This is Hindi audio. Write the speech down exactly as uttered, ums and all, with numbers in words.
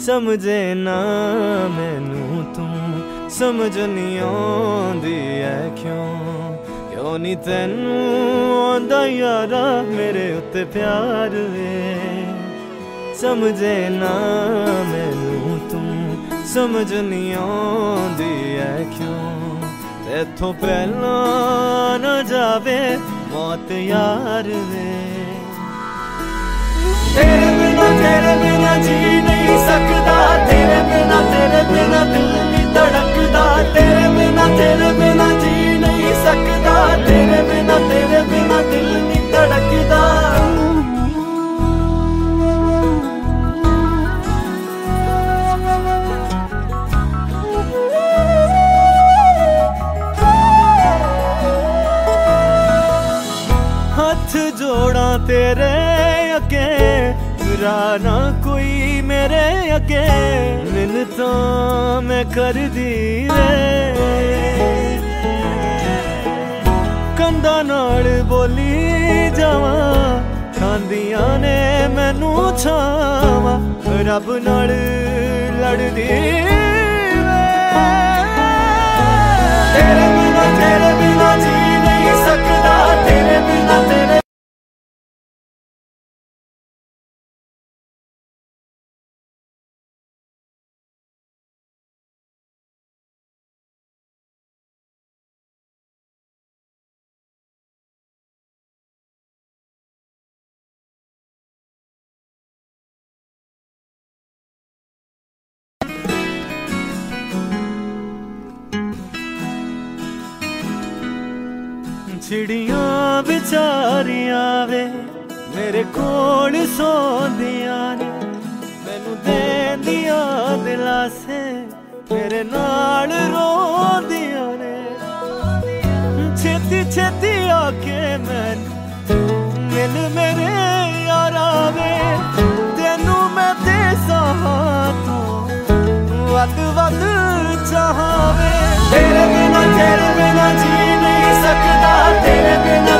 समझे ना मैनू तू समझ नहीं आंदी है क्यों क्यों नहीं तैनू आंदा यारा मेरे उत्ते प्यार वे समझे ना मैनू तू समझ नहीं आंदी है क्यों इथों पहला न जावे मौत यार वे तेरे बिना तेरे बिना जी नहीं सकता तेरे बिना तेरे बिना दिल नहीं धड़कता तेरे बिना तेरे बिना जी नहीं सकता तेरे बिना तेरे बिना दिल नहीं धड़कता हाथ जोड़ा तेरे अगे ना कोई मेरे अगे मिन्नता मैं कर दी रे कंधा नाल बोली जावा खांदियां ने मैनू छावा रब नाल लड़दी तेरे बिना तेरे बिना जी नहीं सकता तेरे बिना तेरे चिड़ियां बेचारियां वे मेरे कोल सौंदियां ने मैनू देंदियां दिलासे मेरे नाल रोंदियां ने छेती छेती आके मैनू मिल मेरे यारा वे तेनू मैं देसा तू वध वध चाहां वे तेरे बिना तेरे बिना जी नहीं सकता तेरे बिना